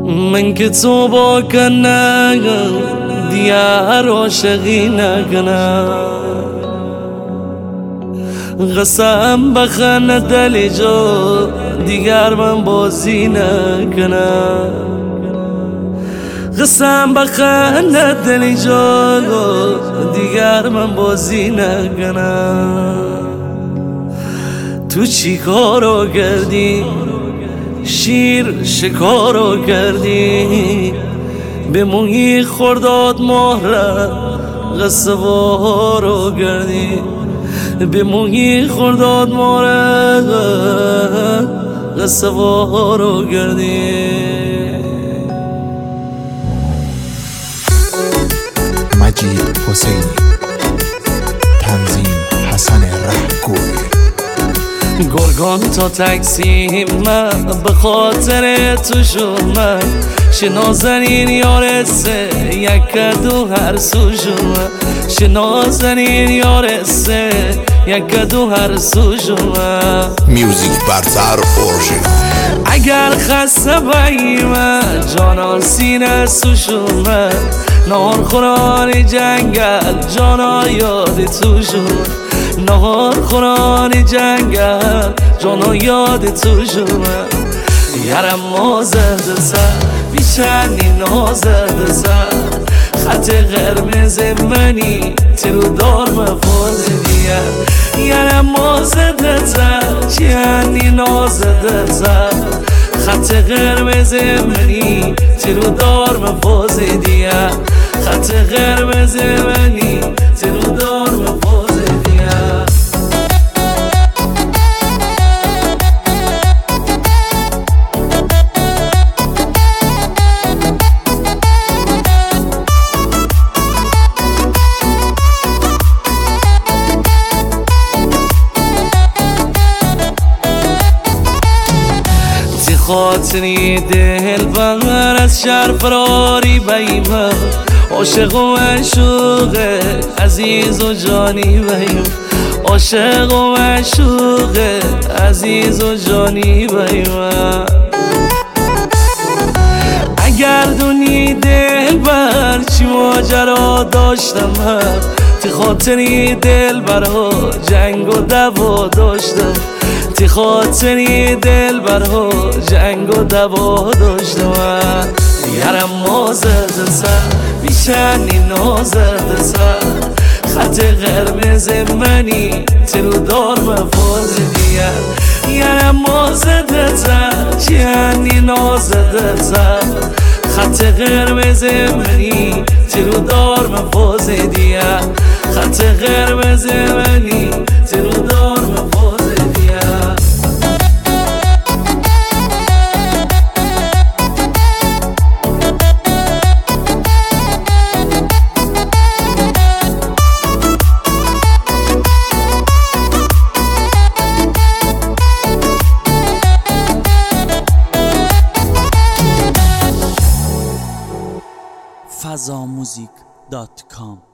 من که تو با کنم دیگر عاشقی نکنم، قسم بخن دل جا دیگر من بازی نکنم، قسم بخن دل جا دیگر من بازی نکنم. تو چی کارو کردی شیر شکارو کردی، به موی خرداد مهره قصه وارو کردی، به موی خرداد مهره قصه وارو کردی. مجید حسینی، تنظیم حسن رهگوی. گرگان تا تکسیم من به خاطر تو شومد، شنازنین یارسه یک دو هر سو شومد، شنازنین یارسه یک دو هر سو شومد. میوزیک برتر اورژینال. اگر خسته باییم جانا سینه سو شومد، نهار خوران جنگل جانا یاد تو شومد، نهار خوران جنگل جانا یاد تو شومد. یارم مازد سر بیشنی نازد سر، خط قرمز منی ترو دار مفاز دیگر. یارم مازد سر چیانی نازد سر، خط قرمز منی ترو دار مفاز دیگر، خط قرمز منی ترو دار مفاز دیگر. خاطری دل بر از شهر فراری بیمه، عاشق و معشوق عزیز و جانی بیمه، عاشق و معشوق عزیز و جانی بیمه. اگر دونی دل بر چی ماجرا داشتم من، تی خاطری دل برها جنگ و دوا داشتم، تی خاطری دل برها جنگ و دوا داشتم. یارم مازد سر بیشنی نازد سر، خط قرمز منی ترو دار مفاز دیگر. یارم مازد سر چیانی نازد سر، خط قرمز منی ترو دار مفاز دیگر، خط قرمز منی ترو دار مفاز دیگر. fazamusic.com